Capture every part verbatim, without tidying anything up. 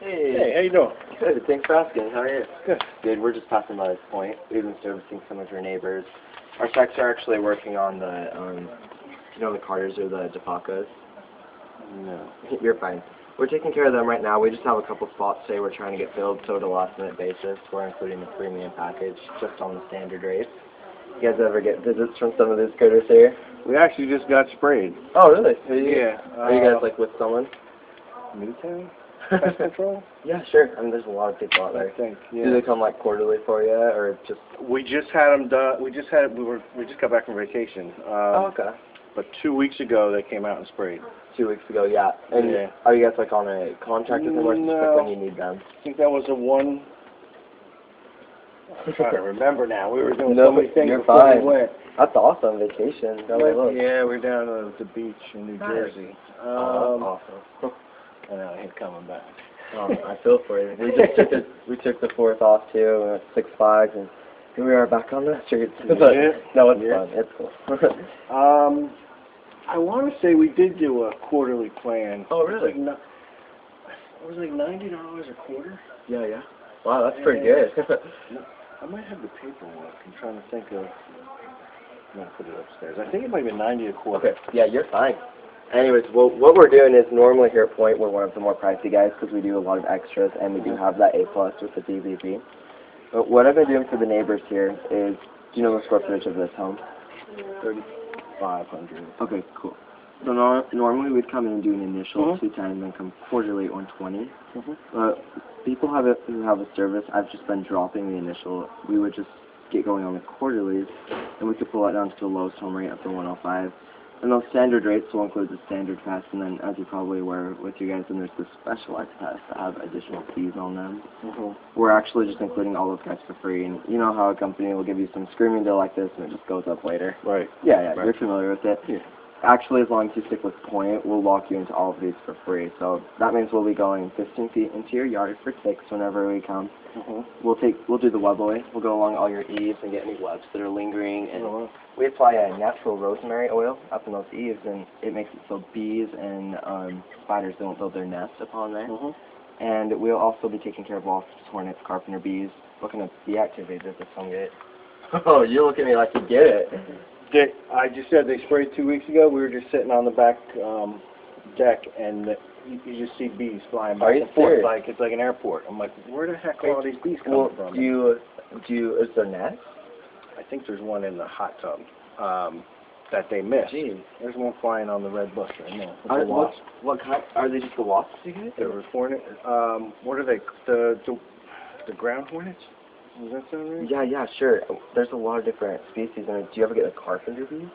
Hey. Hey, how you doing? Good, thanks for asking. How are you? Good. Good, we're just passing by this point. We've been servicing some of your neighbors. Our techs are actually working on the, um, you know the Carters or the DeFacas? No. You're fine. We're taking care of them right now. We just have a couple spots today we're trying to get filled, so at a last minute basis, we're including the premium package just on the standard rates. You guys ever get visits from some of these critters here? We actually just got sprayed. Oh, really? Who are you? Yeah. Are you guys uh, like with someone? Newtown? Pest control? Yeah, sure. I mean, there's a lot of people out I there. think. Yeah. Do they come like quarterly for you, or just? We just had them done. We just had. We were. We just got back from vacation. Um, Oh, okay. But two weeks ago, they came out and sprayed. Two weeks ago, yeah. And Yeah. are you guys like on a contract with them, or just No. like when you need them? I think that was a one. I'm trying to remember now. We were doing No, so many things you're before fine. we went. That's awesome. Vacation. Go Went- look. Yeah, we're down to the beach in New Nice. Jersey. Um, Oh, that's and I ain't coming back. awesome. Um, I feel for you. We just took the, we took the fourth off too, uh, Six Flags, and here we are back on the streets. But, Yeah. no, it's Yeah. fun. It's cool. Um, I want to say we did do a quarterly plan. Oh, It was really? like, no, it was like ninety dollars a quarter. yeah, yeah. Wow, that's pretty good. No, I might have the paperwork. I'm trying to think of. I'm gonna put it upstairs. I think it might be ninety a quarter. Okay. Yeah, you're fine. Anyways, well, what we're doing is normally here at Point, we're one of the more pricey guys because we do a lot of extras and we do have that A plus with the D V P. But what I've been doing for the neighbors here is, do you know the square footage of this home? Thirty-five hundred. Okay, cool. So no, normally we'd come in and do an initial Mhm. two ten and then come quarterly at one twenty. Mhm. But people have it who have a service. I've just been dropping the initial. We would just get going on the quarterlies, and we could pull that down to the lowest home rate up to one oh five. And those standard rates will include the standard pass, and then as you're probably aware with you guys, then there's the specialized pass that have additional fees on them. Mhm. We're actually just including all those guys for free, and you know how a company will give you some screaming deal like this, and it just goes up later. Right. Yeah, yeah, Right. you're familiar with it. Yeah. Actually, as long as you stick with Point, we'll lock you into all of these for free. So that means we'll be going fifteen feet into your yard for ticks whenever we come. Mhm. We'll take, we'll do the web away. We'll go along all your eaves and get any webs that are lingering, and Mhm. we apply a natural rosemary oil up in those eaves, and it makes it so bees and um, spiders don't build their nests upon there. Mhm. And we'll also be taking care of wasps, hornets, carpenter bees. What kind of bee activity does this one get? Oh, you look at me like you get it. They, I just said they sprayed two weeks ago. We were just sitting on the back um, deck, and you, you just see bees flying Are back you and forth serious? like it's like an airport. I'm like, where the heck are all these bees coming Well, from? do you, do you, is there nest? I think there's one in the hot tub um, that they missed. Jeez. There's one flying on the red bush right now. It's Are, a what, wasp. what kind, are they just the wasps you get? There were hornet. Um, what are they? The the the ground hornets? Does that sound right? Yeah, yeah, sure. There's a lot of different species. I mean, do you ever get the carpenter bees?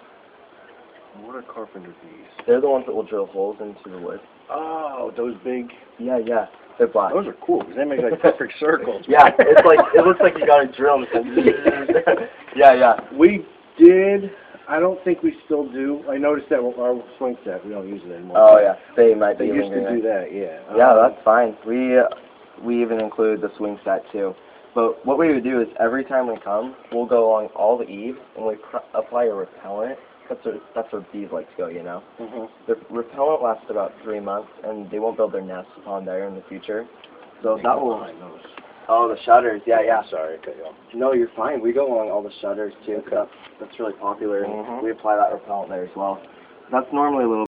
What are carpenter bees? They're the ones that will drill holes into the wood. Oh, those big. Yeah, yeah. They're black. Those are cool because they make like perfect circles. Yeah, it's like, it looks like you got a drill. Yeah, yeah. We did. I don't think we still do. I noticed that our swing set, we don't use it anymore. Oh, yeah. They might They be used to lingering. do that, yeah. Yeah, Um, that's fine. We, uh, we even include the swing set too. But what we would do is every time we come, we'll go along all the eaves and we pr apply a repellent. That's where, that's where bees like to go, you know. Mhm. The repellent lasts about three months, and they won't build their nests upon there in the future. So that will. Behind those. Oh, the shutters. Yeah, yeah. Sorry, I cut you off. No, you're fine. We go along all the shutters too. 'Cause that's that's really popular, and Mhm. we apply that repellent there as well. That's normally a little.